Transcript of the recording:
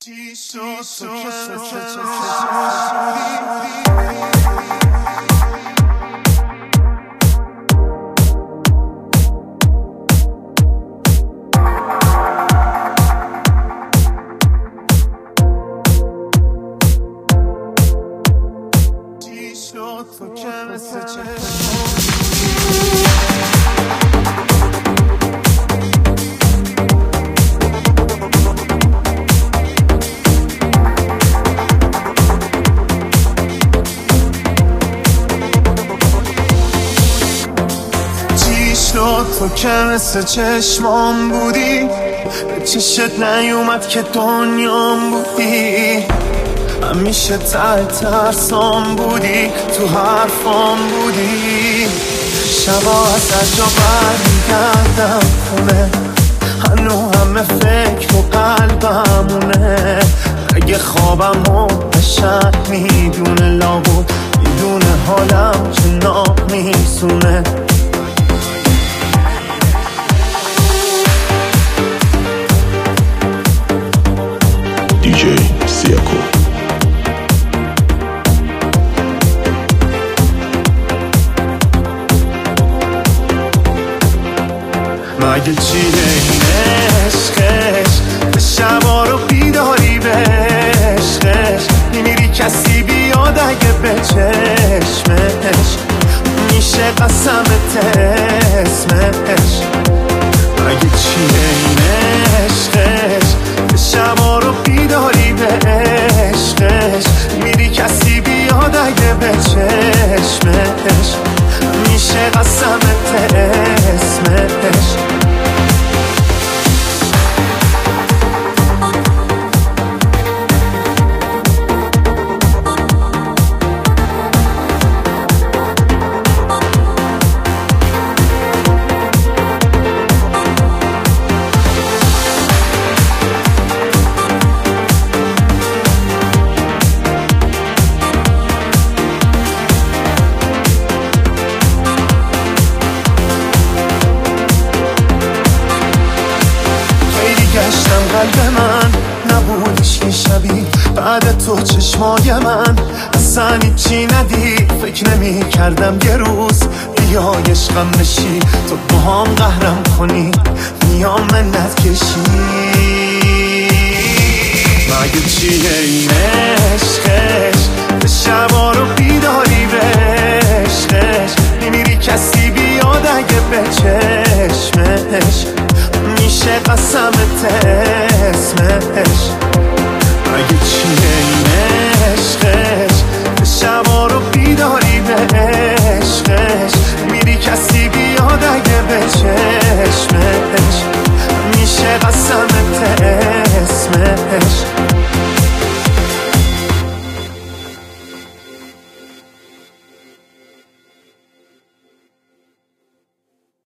تو که مثل چشمام بودی، به چشت نیومد که دنیام بودی، همیشه ته ترسام بودی، تو حرفام بودی. شبا از هر جا برمیگردم خونه، هنو همه فکر و قلبمونه. اگه خوابم و شک میدونه، لابود میدونه حالم چه میسونه. DJ Siako. مگه چیه این عشقش، به شبا رو بیداری به عشقش. میمیری کسی بیاد اگه به چشمش، میشه قسمت اسمش. مگه چیه این عشقش، به شبا رو بیداری به عشقش. میری کسی بیاد اگه به چشمش، میشه قسمت اسمش. قلب من نبودش که شبی بعد تو چشمای من اصلا هیچی ندید. فکر نمی کردم یه روز بیای عشقم نشی، تو با هم قهرم کنی میام منت کشی. مگه چیه این